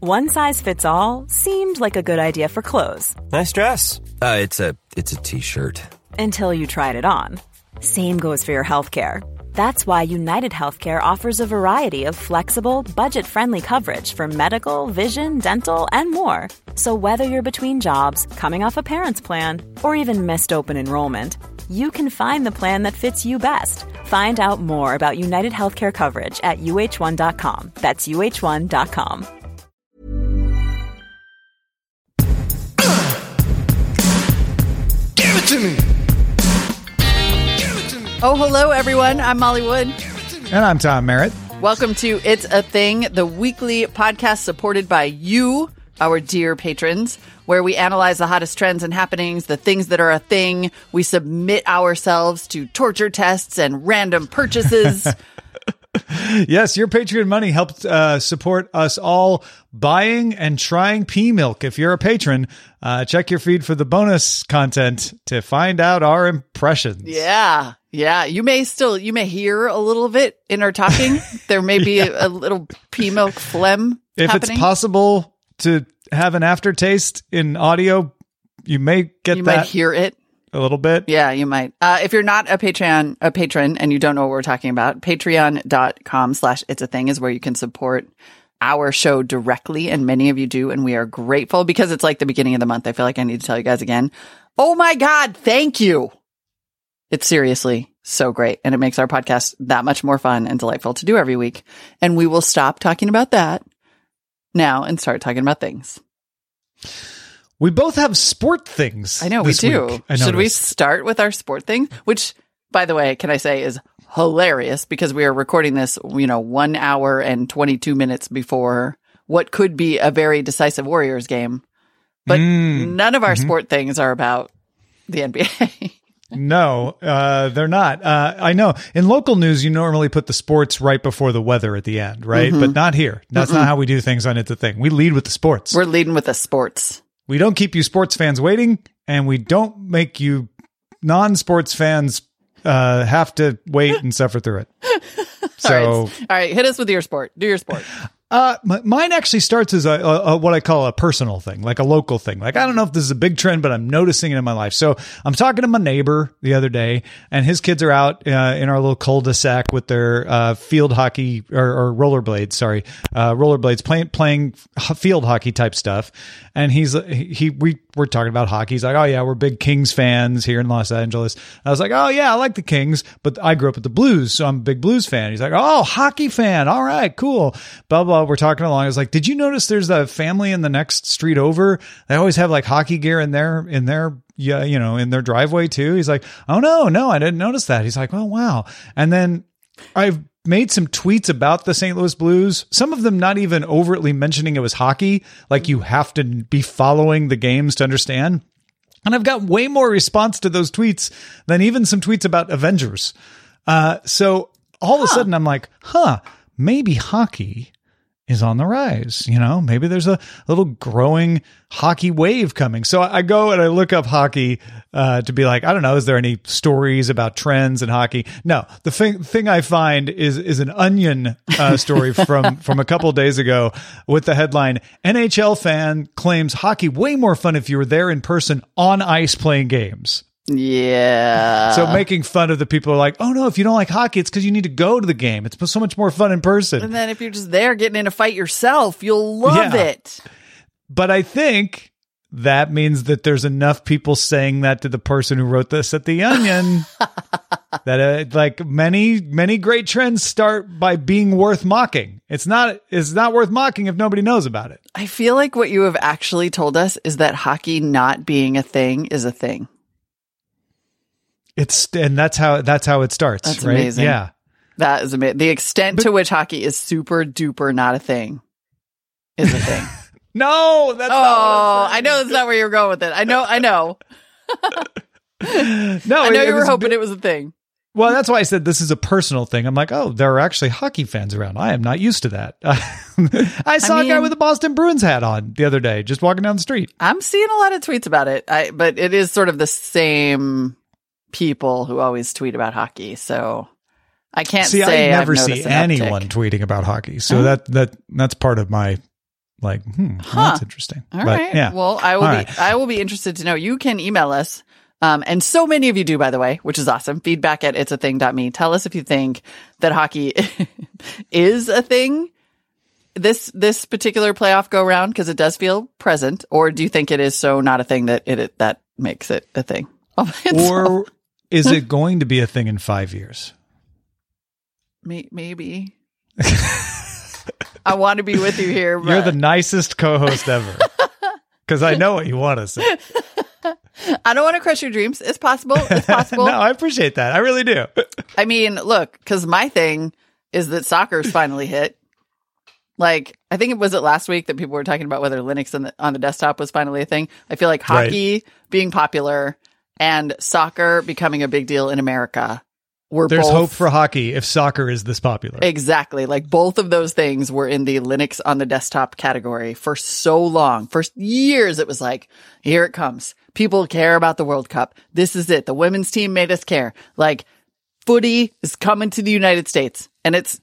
One size fits all seemed like a good idea for clothes. Nice dress. It's a t-shirt. Until you tried it on. Same goes for your healthcare. That's why United Healthcare offers a variety of flexible, budget-friendly coverage for medical, vision, dental, and more. So whether you're between jobs, coming off a parent's plan, or even missed open enrollment, you can find the plan that fits you best. Find out more about United Healthcare coverage at uh1.com. That's uh1.com. Give it to me! Oh, hello, everyone. I'm Molly Wood. And I'm Tom Merritt. Welcome to It's a Thing, the weekly podcast supported by you, our dear patrons, where we analyze the hottest trends and happenings, the things that are a thing. We submit ourselves to torture tests and random purchases. Yes, your Patreon money helped support us all buying and trying pea milk. If you're a patron, check your feed for the bonus content to find out our impressions. Yeah. You may hear a little of it in our talking. There may be a little pea milk phlegm If happening. It's possible to have an aftertaste in audio, you may get You might hear it. a little bit. Yeah, you might. If you're not a patron and you don't know what we're talking about, patreon.com/it'sathing is where you can support our show directly. And many of you do. And we are grateful because it's like the beginning of the month. I feel like I need to tell you guys again. Oh my God. Thank you. It's seriously so great. And it makes our podcast that much more fun and delightful to do every week. And we will stop talking about that now and start talking about things. We both have sport things. I know, we do. Week, Should we start with our sport thing? Which, by the way, can I say is hilarious because we are recording this, 1 hour and 22 minutes before what could be a very decisive Warriors game. But none of our sport things are about the NBA. No, they're not. I know. In local news, you normally put the sports right before the weather at the end, right? But not here. That's not how we do things on It's a Thing. We lead with the sports. We're leading with the sports. We don't keep you sports fans waiting, and we don't make you non-sports fans have to wait and suffer through it. So, all right, hit us with your sport. Do your sport. Mine actually starts as a what I call a personal thing, like a local thing. Like, I don't know if this is a big trend, but I'm noticing it in my life. So I'm talking to my neighbor the other day, and his kids are out in our little cul-de-sac with their field hockey or rollerblades, rollerblades playing field hockey type stuff. And we're talking about hockey. He's like, oh yeah, we're big Kings fans here in Los Angeles. I was like, oh yeah, I like the Kings, but I grew up with the Blues, so I'm a big Blues fan. He's like, oh, hockey fan. All right, cool. Blah, blah. We're talking along. I was like, did you notice there's a family in the next street over? They always have like hockey gear in their in their driveway too. He's like, oh no, I didn't notice that. He's like, oh wow. And then I've made some tweets about the St. Louis Blues, some of them not even overtly mentioning it was hockey, like you have to be following the games to understand. And I've got way more response to those tweets than even some tweets about Avengers. So all of a sudden I'm like, maybe hockey is on the rise. Maybe there's a little growing hockey wave coming. So I go and I look up hockey to be like, I don't know, is there any stories about trends in hockey? No, the thing I find is an Onion story from a couple of days ago with the headline, NHL fan claims hockey way more fun if you were there in person on ice playing games. Yeah. So making fun of the people who are like, oh no, if you don't like hockey, it's because you need to go to the game. It's so much more fun in person. And then if you're just there getting in a fight yourself, you'll love it. But I think that means that there's enough people saying that to the person who wrote this at The Onion that like many great trends start by being worth mocking. It's not worth mocking if nobody knows about it. I feel like what you have actually told us is that hockey not being a thing is a thing. That's how it starts. That's right? amazing. Yeah. That is amazing. The extent to which hockey is super duper not a thing is a thing. No, that's not what I know that's not where you're going with it. I know. No, I know you were hoping it was a thing. Well, that's why I said this is a personal thing. I'm like, oh, there are actually hockey fans around. I am not used to that. I saw a guy with a Boston Bruins hat on the other day, just walking down the street. I'm seeing a lot of tweets about it, but it is sort of the same people who always tweet about hockey. So I can't say I never I've see noticed an anyone uptick. tweeting about hockey. So that's part of my Like, that's interesting. All right. Yeah. Well, I will be interested to know. You can email us. And so many of you do, by the way, which is awesome. Feedback at it'sathing.me. Tell us if you think that hockey is a thing this particular playoff go round, because it does feel present, or do you think it is so not a thing that that makes it a thing? Or is it going to be a thing in 5 years? Maybe. I want to be with you here. But... You're the nicest co-host ever. Because I know what you want to say. I don't want to crush your dreams. It's possible. It's possible. No, I appreciate that. I really do. I mean, look, because my thing is that soccer's finally hit. Like, I think it last week that people were talking about whether Linux on the desktop was finally a thing. I feel like hockey being popular and soccer becoming a big deal in America There's hope for hockey if soccer is this popular. Exactly. Like, both of those things were in the Linux on the desktop category for so long. For years, it was like, here it comes. People care about the World Cup. This is it. The women's team made us care. Like, footy is coming to the United States, and it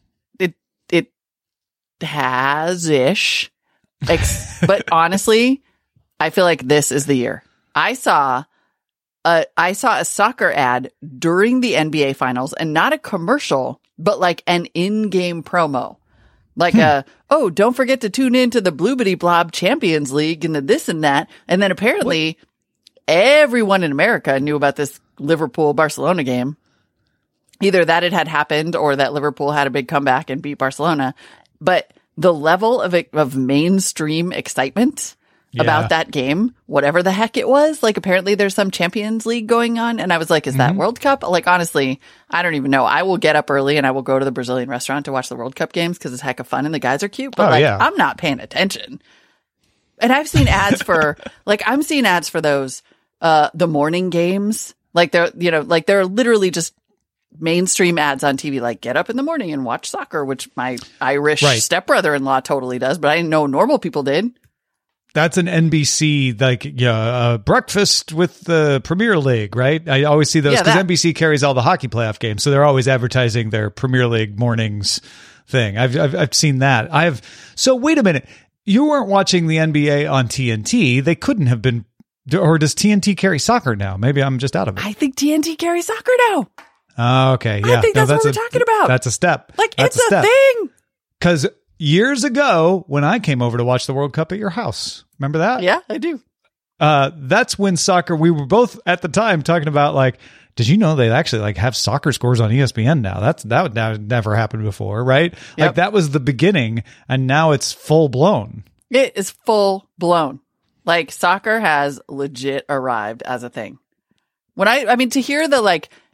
has-ish. But honestly, I feel like this is the year. I saw a soccer ad during the NBA finals, and not a commercial, but like an in-game promo. Like don't forget to tune in to the Bloobity Blob Champions League and the this and that. And then apparently everyone in America knew about this Liverpool-Barcelona game. Either that it had happened or that Liverpool had a big comeback and beat Barcelona. But the level of mainstream excitement about that game, whatever the heck it was, like, apparently there's some Champions League going on. And I was like, is that World Cup? Like, honestly, I don't even know. I will get up early and I will go to the Brazilian restaurant to watch the World Cup games because it's heck of fun and the guys are cute. But I'm not paying attention. And I've seen ads for, I'm seeing ads for those, the morning games. Like, they're literally just mainstream ads on TV, like, get up in the morning and watch soccer, which my Irish stepbrother-in-law totally does, but I didn't know normal people did. That's an NBC, breakfast with the Premier League, right? I always see those because NBC carries all the hockey playoff games, so they're always advertising their Premier League mornings thing. I've seen that. So wait a minute, you weren't watching the NBA on TNT. They couldn't have been, or does TNT carry soccer now? Maybe I'm just out of it. I think TNT carries soccer now. Oh, okay. Yeah. I think that's what we're talking about. That's a step. Like, it's a thing. Because years ago, when I came over to watch the World Cup at your house, remember that? Yeah, I do. That's when soccer, we were both at the time talking about, like, did you know they actually have soccer scores on ESPN now? That would never happened before, right? Yep. Like, that was the beginning, and now it's full blown. It is full blown. Like, soccer has legit arrived as a thing. When I mean, to hear the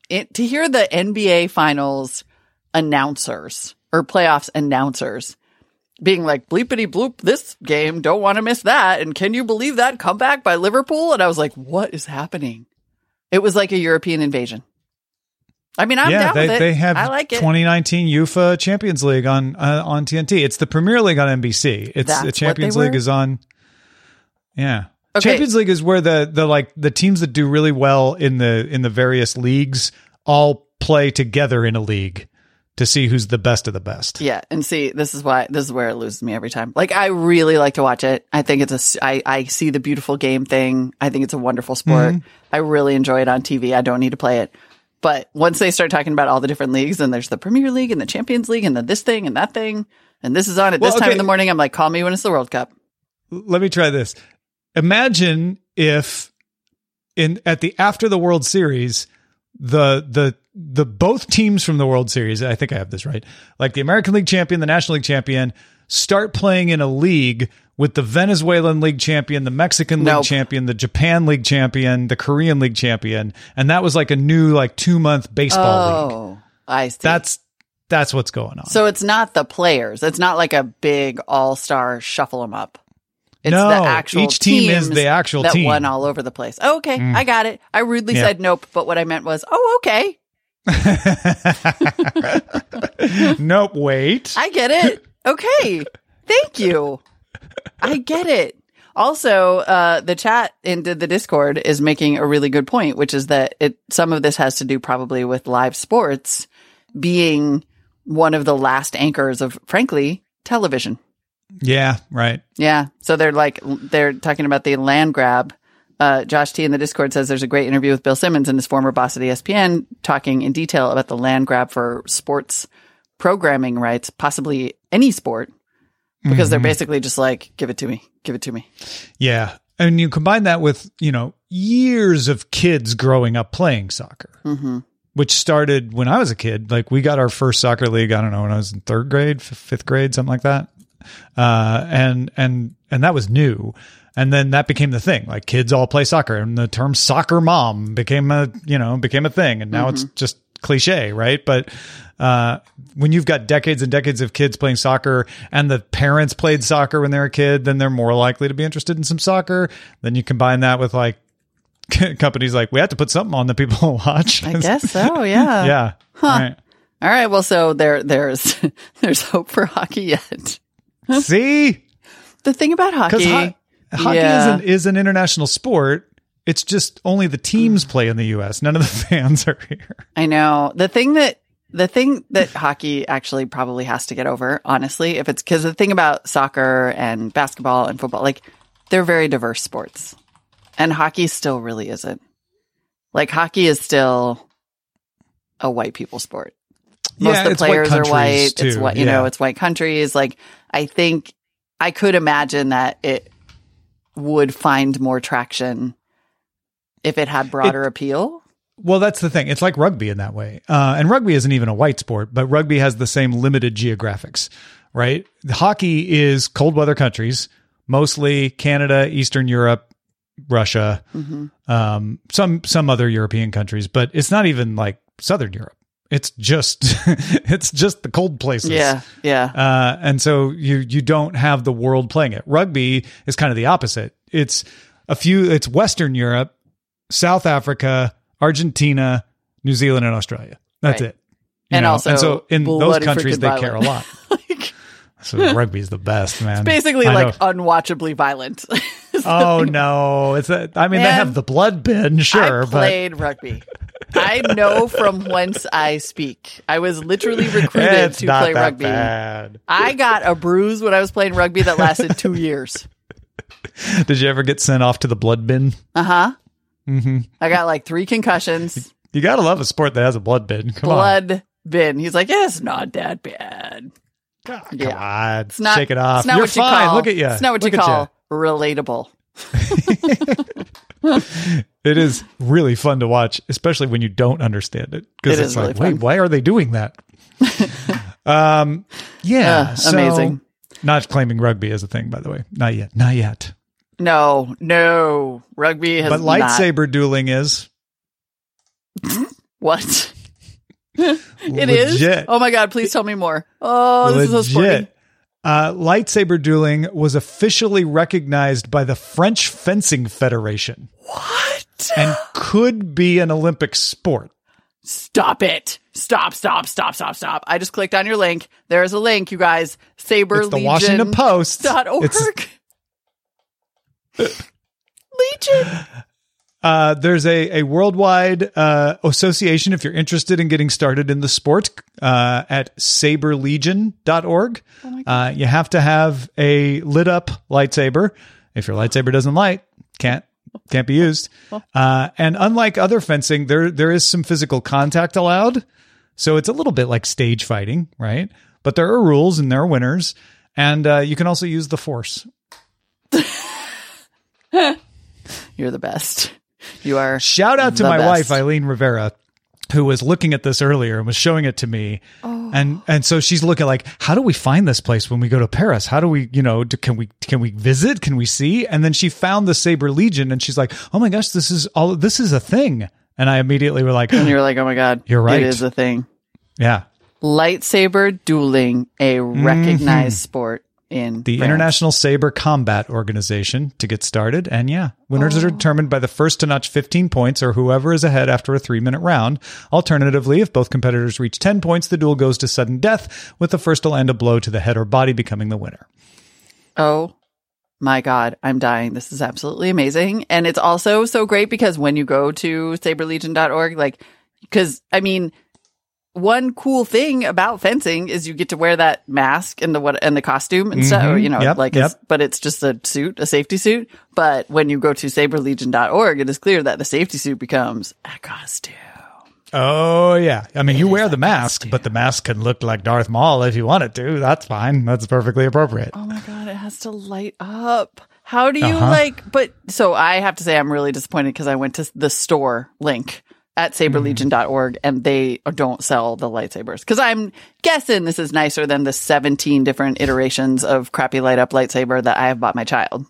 NBA finals announcers or playoffs announcers being like, bleepity bloop, this game, don't want to miss that. And can you believe that comeback by Liverpool? And I was like, what is happening? It was like a European invasion. I mean, I'm down with it. They have, I like it. 2019 UEFA Champions League on TNT. It's the Premier League on NBC. The Champions League is on. Yeah. Okay. Champions League is where the teams that do really well in the various leagues all play together in a league to see who's the best of the best. Yeah, and see, this is where it loses me every time. Like, I really like to watch it. I think I see the beautiful game thing. I think it's a wonderful sport. Mm-hmm. I really enjoy it on TV. I don't need to play it. But once they start talking about all the different leagues, and there's the Premier League and the Champions League and the this thing and that thing, and this is on at this time in the morning, I'm like, call me when it's the World Cup. Let me try this. Imagine if after the World Series, the both teams from the World Series, I think I have this right, like the American League champion, the National League champion, start playing in a league with the Venezuelan League champion, the Mexican League champion, the Japan League champion, the Korean League champion, and that was like a new 2-month baseball league. Oh, I see. That's what's going on. So it's not the players. It's not like a big all-star shuffle them up. It's the actual each team is the actual that team won all over the place. Oh, okay, I got it. I rudely said nope, but what I meant was, oh, okay. Nope, wait. I get it. Okay. Thank you. I get it. Also, the chat into the Discord is making a really good point, which is that some of this has to do probably with live sports being one of the last anchors of, frankly, television. Yeah, right. Yeah. So they're talking about the land grab. Josh T in the Discord says there's a great interview with Bill Simmons and his former boss at ESPN talking in detail about the land grab for sports programming rights, possibly any sport, because they're basically just like, give it to me. Give it to me. Yeah. And you combine that with, years of kids growing up playing soccer, which started when I was a kid. Like we got our first soccer league, I don't know, when I was in third grade, fifth grade, something like that. And that was new. And then that became the thing. Like kids all play soccer, and the term soccer mom became a thing. And now it's just cliche, right? But when you've got decades and decades of kids playing soccer and the parents played soccer when they were a kid, then they're more likely to be interested in some soccer. Then you combine that with like companies like, we have to put something on that people watch. I guess so. Yeah. Yeah. Huh. Right. All right. Well, so there's hope for hockey yet. See? The thing about hockey. Hockey is an international sport. It's just only the teams play in the U.S. None of the fans are here. I know. The thing that hockey actually probably has to get over, honestly, if it's because the thing about soccer and basketball and football, like they're very diverse sports, and hockey still really isn't. Like hockey is still a white people sport. Most of the players are white. Too. It's what it's white countries. Like I think I could imagine that it would find more traction if it had broader appeal. Well, that's the thing. It's like rugby in that way. And rugby isn't even a white sport, but rugby has the same limited geographics, right? The hockey is cold weather countries, mostly Canada, Eastern Europe, Russia, some other European countries, but it's not even like Southern Europe. It's just the cold places. Yeah, yeah. And so you don't have the world playing it. Rugby is kind of the opposite. It's Western Europe, South Africa, Argentina, New Zealand, and Australia. That's it. And so in those countries they care a lot. So rugby's the best, man. It's basically unwatchably violent. Oh no! They have the blood bin, sure. I played rugby. I know from whence I speak. I was literally recruited to play rugby. Bad. I got a bruise when I was playing rugby that lasted 2 years. Did you ever get sent off to the blood bin? I got like 3 concussions. You gotta love a sport that has a blood bin. Come on. Blood bin. He's like, it's not that bad. God, come on. Shake it off. You're fine. Look at you. It's not what you call relatable. It is really fun to watch, especially when you don't understand it. Because it's like, wait, why are they doing that? Amazing. Not claiming rugby as a thing, by the way. Not yet. Not yet. No. Rugby has But lightsaber dueling is. What? It is? Oh my God, please tell me more. Oh, this is so sporty. Lightsaber dueling was officially recognized by the French Fencing Federation. What? And could be an Olympic sport. Stop it. Stop. I just clicked on your link. There's a link, you guys. Saber It's the Washington Post. .org. Legion. There's a worldwide association if you're interested in getting started in the sport at saberlegion.org. Oh my God. You have to have a lit up lightsaber. If your lightsaber doesn't light, can't be used. And unlike other fencing, there is some physical contact allowed. So it's a little bit like stage fighting, right? But there are rules and there are winners. And you can also use the force. You're the best. You are. Shout out to my wife, Eileen Rivera, who was looking at this earlier and was showing it to me. Oh. And so she's looking like, how do we find this place when we go to Paris? How do we, can we visit? Can we see? And then she found the Saber Legion and she's like, oh my gosh, this is a thing. And I immediately were like, and you're like, oh my God, you're right. It is a thing. Yeah. Lightsaber dueling, a recognized sport in the France. International Saber Combat Organization to get started. And winners are determined by the first to notch 15 points or whoever is ahead after a 3-minute round. Alternatively, if both competitors reach 10 points, the duel goes to sudden death, with the first to land a blow to the head or body becoming the winner. Oh my God, I'm dying. This is absolutely amazing. And it's also so great because when you go to saberlegion.org, because one cool thing about fencing is you get to wear that mask and the costume and stuff, you know, but it's just a suit, a safety suit. But when you go to saberlegion.org, it is clear that the safety suit becomes a costume. Oh, yeah. I mean, you wear the mask, but the mask can look like Darth Maul if you want it to. That's fine. That's perfectly appropriate. Oh my God, it has to light up. How do you so I have to say I'm really disappointed because I went to the store link at saberlegion.org and they don't sell the lightsabers. Because I'm guessing this is nicer than the 17 different iterations of crappy light up lightsaber that I have bought my child.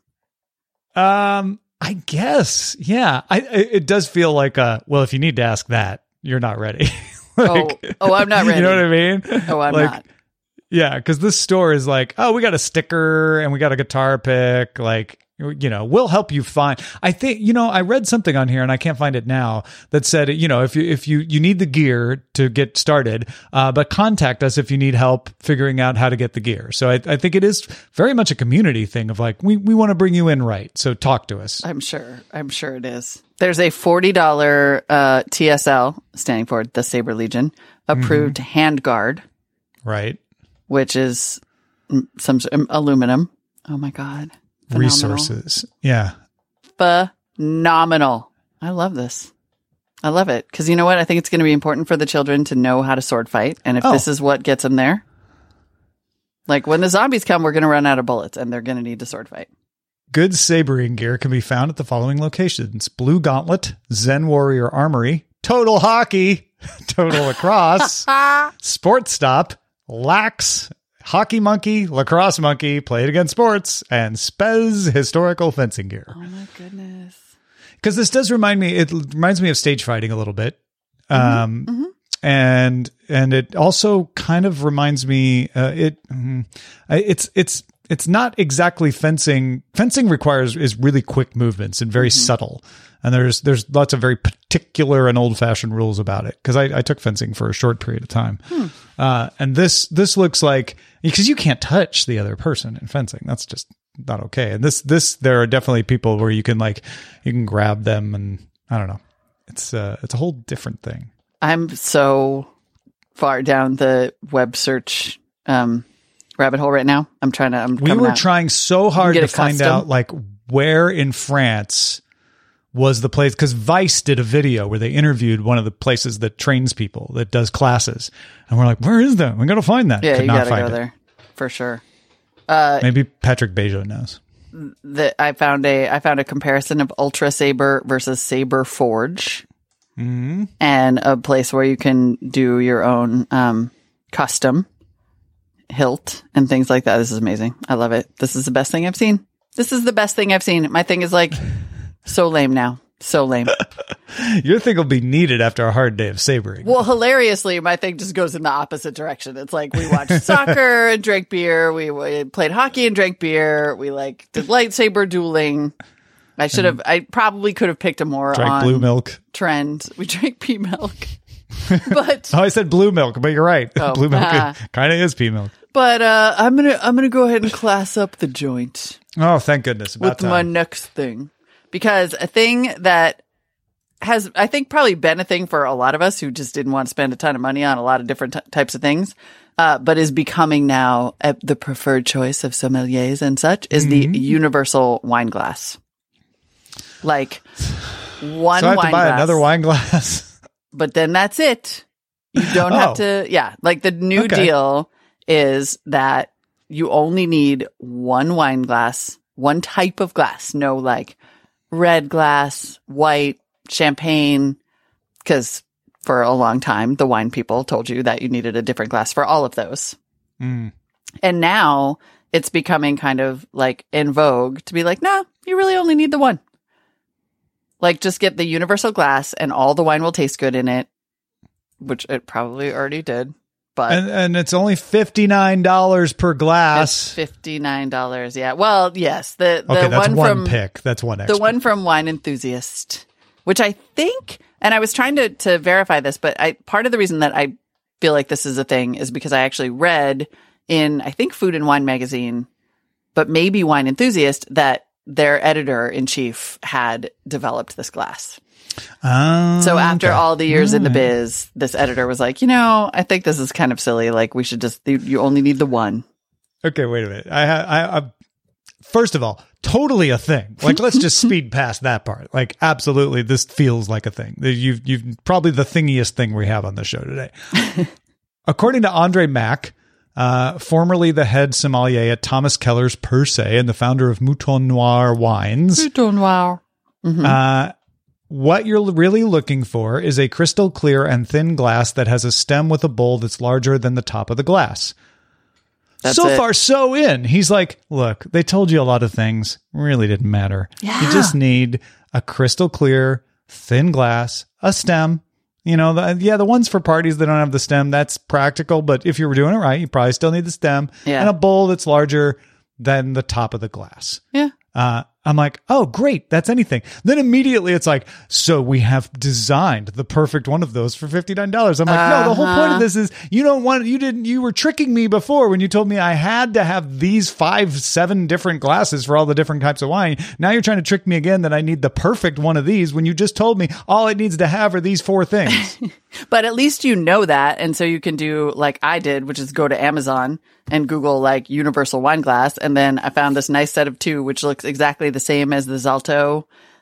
I guess. Yeah. It does feel like, well, if you need to ask that, you're not ready. I'm not ready. You know what I mean? Oh, I'm not. Yeah, because this store is like, oh, we got a sticker and we got a guitar pick. Like, you know, we'll help you find. I think, you know, I read something on here and I can't find it now that said, you know, if you need the gear to get started, but contact us if you need help figuring out how to get the gear. So I think it is very much a community thing of like, we want to bring you in right. So talk to us. I'm sure it is. There's a $40 TSL, standing for the Saber Legion, approved handguard. Right. Which is some aluminum. Oh my God. Phenomenal. Resources. Yeah. Phenomenal. I love this. I love it. Because you know what? I think it's going to be important for the children to know how to sword fight. And if this is what gets them there, like when the zombies come, we're going to run out of bullets and they're going to need to sword fight. Good sabering gear can be found at the following locations: Blue Gauntlet, Zen Warrior Armory, Total Hockey, Total Lacrosse, Sports Stop, Lax, Hockey Monkey, Lacrosse Monkey, Play It Again Sports, and Spez Historical Fencing Gear. Oh my goodness. Because this does remind me, it reminds me of stage fighting a little bit. And it also kind of reminds me, it's not exactly fencing. Fencing is really quick movements and very subtle. And there's lots of very particular and old fashioned rules about it. Cause I took fencing for a short period of time. And this looks like, because you can't touch the other person in fencing. That's just not okay. And there are definitely people where you can grab them and I don't know. It's a whole different thing. I'm so far down the web search, rabbit hole right now. We were trying so hard to find out like where in France was the place, because Vice did a video where they interviewed one of the places that trains people, that does classes. And we're like, where is that? We got to find that. Yeah, you got to go there for sure. Maybe Patrick Bejo knows. I found a comparison of Ultra Saber versus Saber Forge, and a place where you can do your own custom hilt and things like that. This is amazing. I love it. This is the best thing I've seen. My thing is like so lame now. So lame. Your thing will be needed after a hard day of sabering. Well, hilariously, my thing just goes in the opposite direction. It's like we watched soccer and drank beer. We played hockey and drank beer. We did lightsaber dueling. I probably could have picked a more drank blue milk trend. We drank pea milk. But I said blue milk, but you're right. Blue milk kind of is pea milk. But I'm gonna go ahead and class up the joint. Oh, thank goodness! With my next thing, because a thing that has, I think, probably been a thing for a lot of us who just didn't want to spend a ton of money on a lot of different types of things, but is becoming now the preferred choice of sommeliers and such, is the universal wine glass. Like one. So I have wine to buy glass, another wine glass. But then that's it. You don't have to. Yeah, like the new deal is that you only need one wine glass, one type of glass. No, like red glass, white, champagne, because for a long time, the wine people told you that you needed a different glass for all of those. And now it's becoming kind of like in vogue to be like, no, you really only need the one. Like, just get the universal glass and all the wine will taste good in it, which it probably already did. But and it's only $59 per glass. It's $59, yeah. Well, yes. The that's one pick. That's one extra. The one from Wine Enthusiast, which I think, and I was trying to verify this, but part of the reason that I feel like this is a thing is because I actually read in, I think, Food and Wine magazine, but maybe Wine Enthusiast, that their editor-in-chief had developed this glass. So after Okay. all the years in the biz, this editor was like, I think this is kind of silly. Like, we should just, you only need the one. Okay, wait a minute. I first of all, totally a thing. Like, let's just speed past that part. Like, absolutely, this feels like a thing. You've probably the thingiest thing we have on the show today. According to Andre Mack, formerly the head sommelier at Thomas Keller's Per Se and the founder of Mouton Noir Wines. Mouton Noir. What you're really looking for is a crystal clear and thin glass that has a stem with a bowl that's larger than the top of the glass. That's so it. far, so in. He's like, look, they told you a lot of things. Really didn't matter. Yeah. You just need a crystal clear, thin glass, a stem. The ones for parties that don't have the stem, that's practical. But if you were doing it right, you probably still need the stem and a bowl that's larger than the top of the glass. Yeah. I'm like, oh, great. That's anything. Then immediately it's like, so we have designed the perfect one of those for $59. I'm like, no, the whole point of this is you were tricking me before when you told me I had to have these 5-7 different glasses for all the different types of wine. Now you're trying to trick me again that I need the perfect one of these when you just told me all it needs to have are these 4 things. But at least you know that. And so you can do like I did, which is go to Amazon and Google like universal wine glass. And then I found this nice set of 2, which looks exactly the same as the Zalto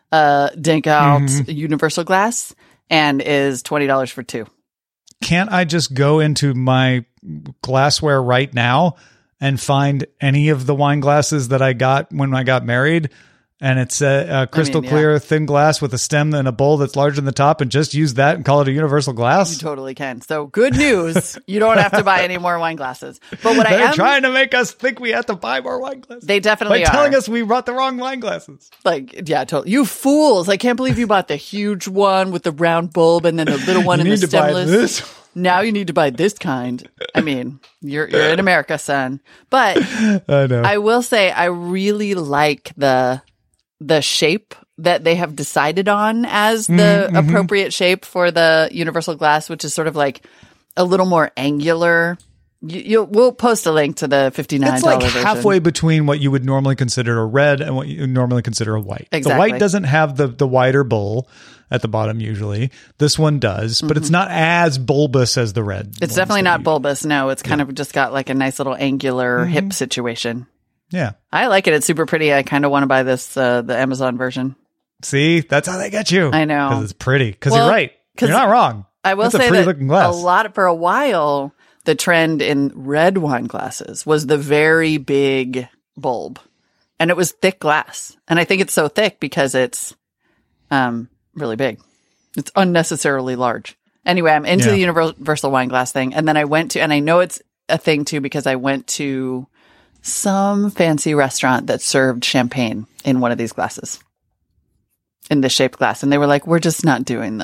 Denkhout universal glass and is $20 for 2. Can't I just go into my glassware right now and find any of the wine glasses that I got when I got married? And it's a crystal clear, thin glass with a stem and a bowl that's larger than the top, and just use that and call it a universal glass? You totally can. So good news. You don't have to buy any more wine glasses. But what They're trying to make us think we have to buy more wine glasses. They definitely by are. telling us we brought the wrong wine glasses. Like, yeah, totally. You fools. I can't believe you bought the huge one with the round bulb and then the little one in the stemless. This. Now you need to buy this kind. I mean, you're in America, son. But I know. I will say I really like the shape that they have decided on as the appropriate shape for the universal glass, which is sort of like a little more angular. We'll post a link to the $59 It's like version. halfway between what you would normally consider a red and what you would normally consider a white. Exactly. The white doesn't have the wider bowl at the bottom usually. This one does, but it's not as bulbous as the red. It's definitely not bulbous. No, it's kind of just got like a nice little angular hip situation. Yeah. I like it. It's super pretty. I kind of want to buy this, the Amazon version. See, that's how they get you. I know. Because it's pretty. Because Well, you're right. You're not wrong. I will That's a say pretty that looking glass. for a while, the trend in red wine glasses was the very big bulb. And it was thick glass. And I think it's so thick because it's really big. It's unnecessarily large. Anyway, I'm into the universal wine glass thing. And then I went to, and I know it's a thing too, because I went to some fancy restaurant that served champagne in one of these glasses, in this shaped glass. And they were like, we're just not doing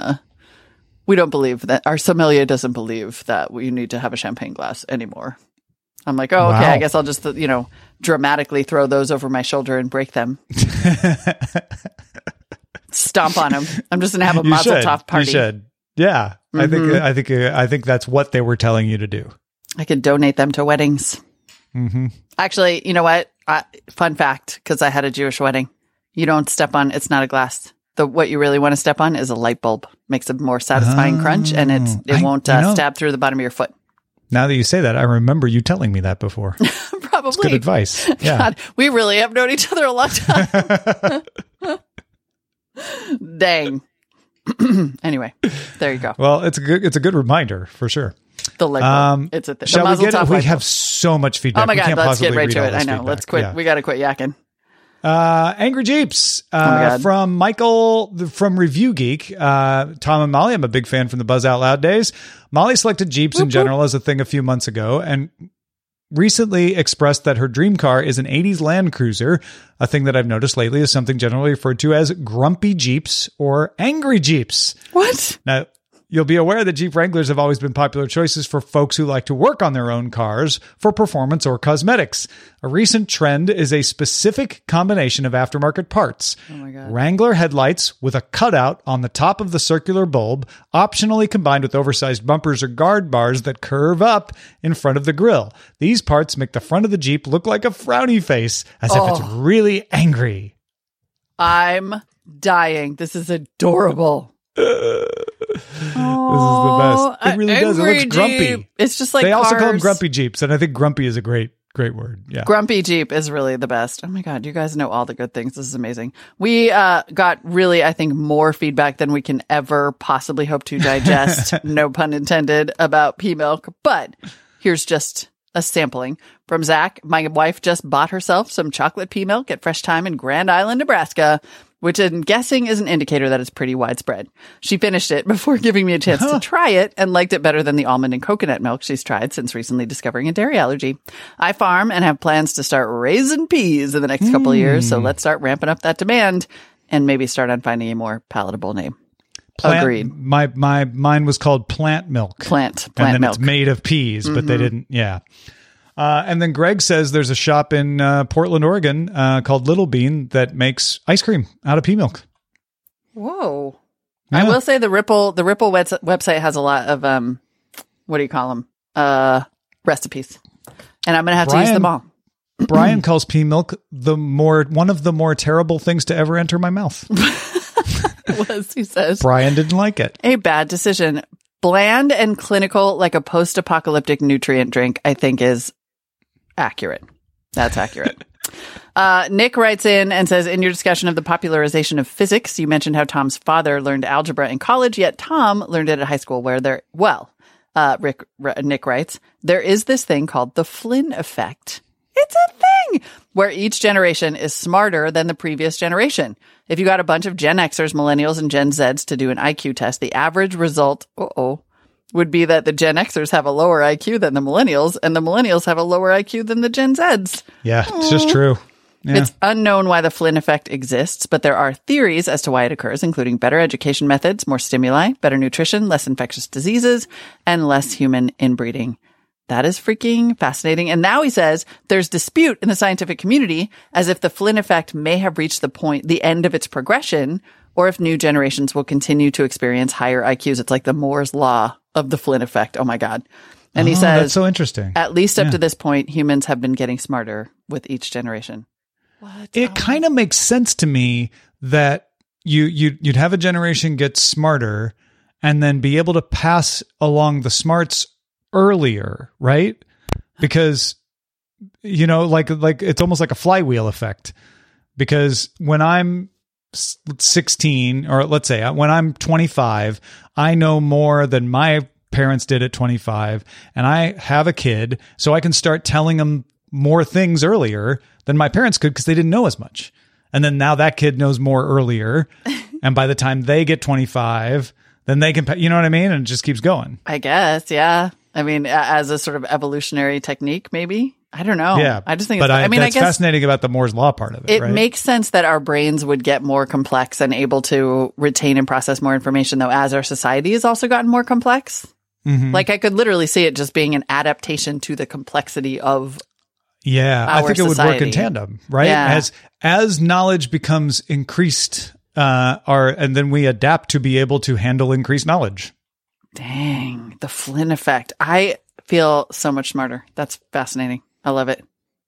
we don't believe that, our sommelier doesn't believe that we need to have a champagne glass anymore. I'm like, oh, okay, Wow. I guess I'll just, dramatically throw those over my shoulder and break them. Stomp on them. I'm just going to have a Mazel Tov party. You should. Yeah. I think that's what they were telling you to do. I could donate them to weddings. Mm-hmm. Actually, you know what? Fun fact, because I had a Jewish wedding. You don't step on, it's not a glass. What you really want to step on is a light bulb. Makes a more satisfying crunch, and it won't stab through the bottom of your foot. Now that you say that, I remember you telling me that before. Probably. It's good advice. Yeah. God, we really have known each other a long time. Dang. Anyway, there you go. Well, it's a good reminder for sure. The light bulb. It's a thing. Shall we get it? We have so much feedback. Oh my God, we can't let's get right read to all it. this I know. feedback. Let's quit. Yeah. We got to quit yakking. Angry Jeeps from Michael from Review Geek. Tom and Molly, I'm a big fan from the Buzz Out Loud days. Molly selected Jeeps in general as a thing a few months ago and recently expressed that her dream car is an 80s Land Cruiser. A thing that I've noticed lately is something generally referred to as grumpy Jeeps or angry Jeeps. What? Now, you'll be aware that Jeep Wranglers have always been popular choices for folks who like to work on their own cars for performance or cosmetics. A recent trend is a specific combination of aftermarket parts. Oh my God. Wrangler headlights with a cutout on the top of the circular bulb, optionally combined with oversized bumpers or guard bars that curve up in front of the grille. These parts make the front of the Jeep look like a frowny face, as if it's really angry. I'm dying. This is adorable. This is the best. It really does. It looks grumpy. Jeep. It's just like they also call them cars. grumpy Jeeps, and I think grumpy is a great word. Yeah. Grumpy Jeep is really the best. Oh my God, you guys know all the good things. This is amazing. We got really, I think, more feedback than we can ever possibly hope to digest, no pun intended, about pea milk. But here's just a sampling from Zach. My wife just bought herself some chocolate pea milk at Fresh Time in Grand Island, Nebraska, which I'm guessing is an indicator that it's pretty widespread. She finished it before giving me a chance to try it and liked it better than the almond and coconut milk she's tried since recently discovering a dairy allergy. I farm and have plans to start raising peas in the next couple of years, so let's start ramping up that demand and maybe start on finding a more palatable name. Agreed. Mine was called Plant Milk. Plant and then milk. it's made of peas, but they didn't. Yeah. And then Greg says there's a shop in Portland, Oregon called Little Bean that makes ice cream out of pea milk. Whoa. Yeah. I will say the Ripple website has a lot of, what do you call them? Recipes. And I'm going to have to use them all. Brian calls pea milk one of the more terrible things to ever enter my mouth. He says. Brian didn't like it. A bad decision. Bland and clinical, like a post-apocalyptic nutrient drink, I think is accurate. That's accurate. Nick writes in and says, in your discussion of the popularization of physics, you mentioned how Tom's father learned algebra in college, yet Tom learned it at high school where Nick writes, there is this thing called the Flynn effect. It's a thing where each generation is smarter than the previous generation. If you got a bunch of Gen Xers, Millennials, and Gen Zs to do an IQ test, the average result, would be that the Gen Xers have a lower IQ than the Millennials, and the Millennials have a lower IQ than the Gen Zs. Yeah, it's just true. Yeah. It's unknown why the Flynn effect exists, but there are theories as to why it occurs, including better education methods, more stimuli, better nutrition, less infectious diseases, and less human inbreeding. That is freaking fascinating. And now he says there's dispute in the scientific community as if the Flynn effect may have reached the end of its progression, or if new generations will continue to experience higher IQs. It's like the Moore's law of the Flynn effect. Oh my God. And he says, that's so interesting. At least up to this point, humans have been getting smarter with each generation. What? It kind of makes sense to me that you'd have a generation get smarter and then be able to pass along the smarts earlier, right? Because, like it's almost like a flywheel effect. Because when I'm 16, or let's say when I'm 25, I know more than my parents did at 25, and I have a kid, so I can start telling them more things earlier than my parents could because they didn't know as much. And then now that kid knows more earlier, and by the time they get 25, then they can, you know what I mean? And it just keeps going. I guess, yeah. I mean, as a sort of evolutionary technique, maybe. I don't know. Yeah, I just think that's I guess fascinating about the Moore's law part of it. It right? makes sense that our brains would get more complex and able to retain and process more information, though, as our society has also gotten more complex. Mm-hmm. Like I could literally see it just being an adaptation to the complexity of I think it would work in tandem, right? Yeah. As knowledge becomes increased, and then we adapt to be able to handle increased knowledge. Dang, the Flynn effect. I feel so much smarter. That's fascinating. I love it.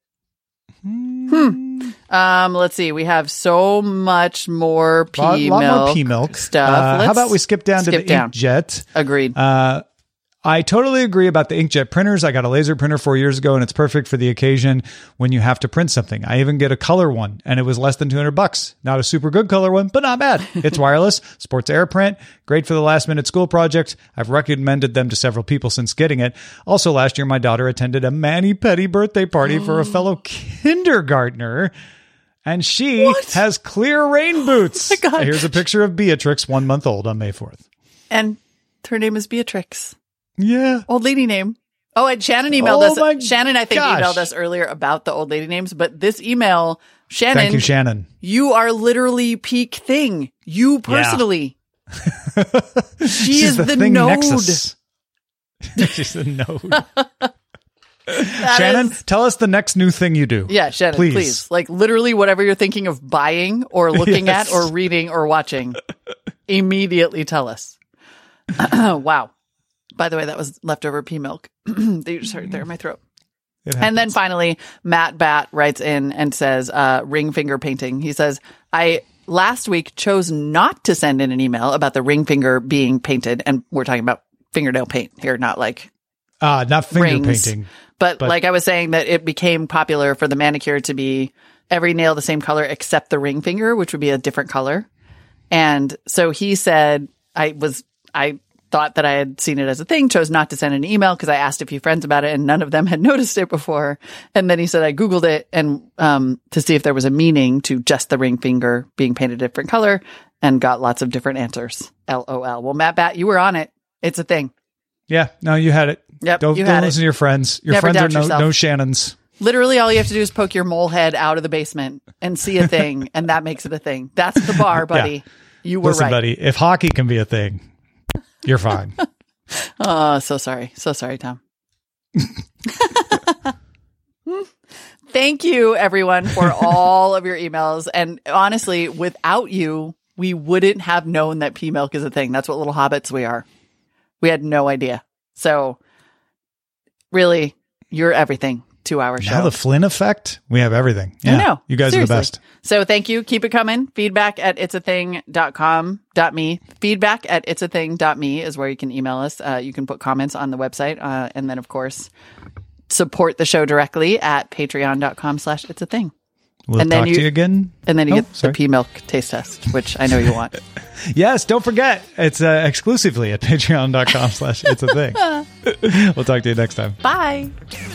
Let's see. We have so much more pea milk stuff. How about we skip down to the inkjet? Agreed. I totally agree about the inkjet printers. I got a laser printer 4 years ago, and it's perfect for the occasion when you have to print something. I even get a color one, and it was less than $200. Not a super good color one, but not bad. It's wireless, sports air print, great for the last minute school project. I've recommended them to several people since getting it. Also, last year, my daughter attended a mani-pedi birthday party for a fellow kindergartner, and she has clear rain boots. Oh my God. Here's a picture of Beatrix, 1 month old on May 4th. And her name is Beatrix. Yeah. Old lady name. Oh, and Shannon emailed us. Shannon, I think, emailed us earlier about the old lady names, but this email, Shannon. Thank you, Shannon. You are literally peak thing. You personally. Yeah. She's the node. Nexus. She's the node. Shannon, tell us the next new thing you do. Yeah, Shannon, please. Like literally whatever you're thinking of buying or looking at or reading or watching, immediately tell us. Wow. By the way, that was leftover pea milk. They just heard there in my throat. And then finally, Matt Bat writes in and says, ring finger painting. He says, I last week chose not to send in an email about the ring finger being painted. And we're talking about fingernail paint here, not like not finger rings. painting. But like I was saying, that it became popular for the manicure to be every nail the same color except the ring finger, which would be a different color. And so he said, I thought that I had seen it as a thing, chose not to send an email because I asked a few friends about it and none of them had noticed it before. And then he said, I Googled it and to see if there was a meaning to just the ring finger being painted a different color, and got lots of different answers. LOL. Well, Matt Bat, you were on it. It's a thing. Yeah. No, you had it. Yep. Don't listen to your friends. Your Never friends are doubt no Shannons. Literally, all you have to do is poke your mole head out of the basement and see a thing, and that makes it a thing. That's the bar, buddy. Yeah. You were Listen, right. buddy, if hockey can be a thing, you're fine. Oh, so sorry. So sorry, Tom. Thank you, everyone, for all of your emails. And honestly, without you, we wouldn't have known that pea milk is a thing. That's what little hobbits we are. We had no idea. So really, you're everything to our show. Now the Flynn effect, we have everything. Yeah, I know. You guys Seriously. are the best. So thank you. Keep it coming. Feedback at itsathing.com.me. Feedback at itsathing.me is where you can email us. You can put comments on the website. And then, of course, support the show directly at patreon.com/itsathing. We'll talk to you again. And then you get the pea milk taste test, which I know you want. Yes, don't forget. It's exclusively at patreon.com/itsathing. We'll talk to you next time. Bye.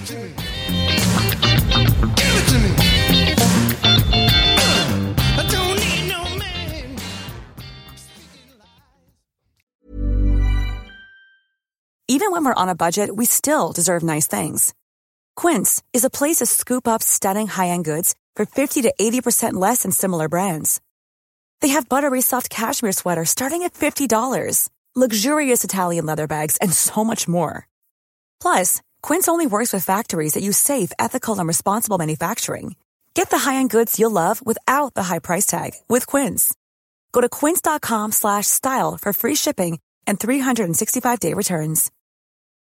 Even when we're on a budget, we still deserve nice things. Quince is a place to scoop up stunning high-end goods for 50 to 80% less than similar brands. They have buttery soft cashmere sweaters starting at $50, luxurious Italian leather bags, and so much more. Plus, Quince only works with factories that use safe, ethical, and responsible manufacturing. Get the high-end goods you'll love without the high price tag with Quince. Go to quince.com/style for free shipping and 365-day returns.